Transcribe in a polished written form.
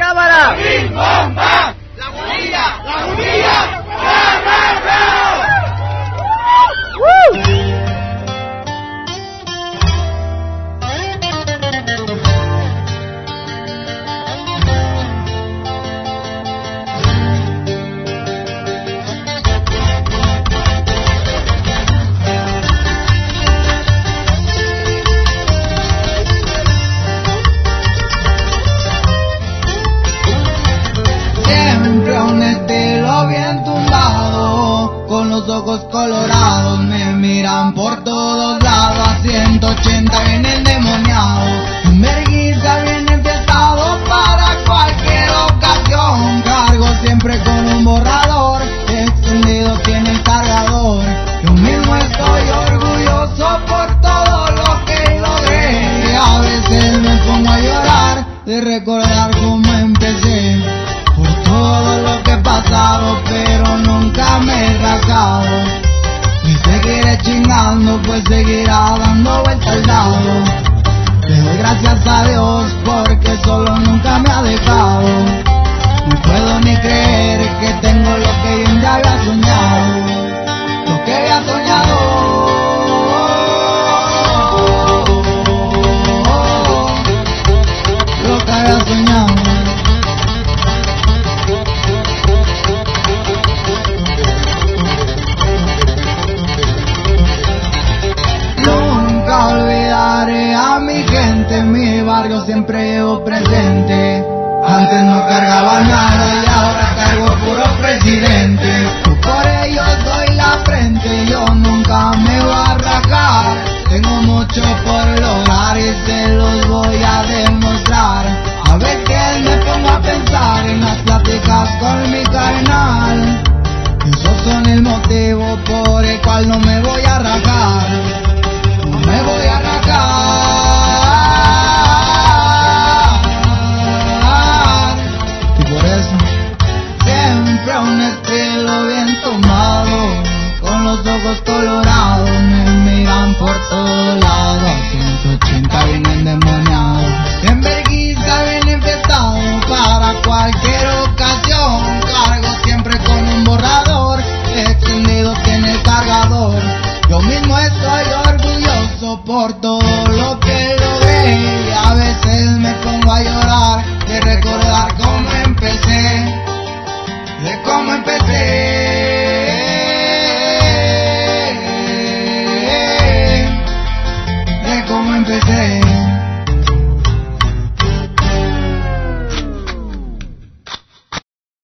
cámara. ¡La Munilla! ¡La Munilla! Ojos colorados me miran por todos lados, a 180 viene endemoniado, en vergüenza viene empiezado para cualquier ocasión, cargo siempre con un borrador, extendido tiene el cargador, yo mismo estoy orgulloso por todo lo que logré, a veces me pongo a llorar de recordar cómo empecé, por todo lo que he pasado, pero nunca me he rasgado. Y seguiré chingando, pues seguirá dando vuelta al lado. Le doy gracias a Dios porque solo nunca me ha dejado. No puedo ni creer que tengo lo que yo ya había soñado. Lo que había soñado. Lo que había soñado. Olvidaré a mi gente, en mi barrio siempre llevo presente. Antes no cargaba nada y ahora cargo puro presidente. Por ellos doy la frente, yo nunca me voy a rajar. Tengo mucho por lograr y se los voy a demostrar. A veces me pongo a pensar en las pláticas con mi carnal. Esos son el motivo por el cual no me voy a rajar. Me voy a rajar. Y por eso siempre un estilo bien tomado, con los ojos colorados me miran por todos lados, a 180 viene endemoniado, en vergüenza viene empezado para cualquier ocasión, cargo siempre con un borrador, extendido tiene el cargador, yo mismo estoy orgulloso por todo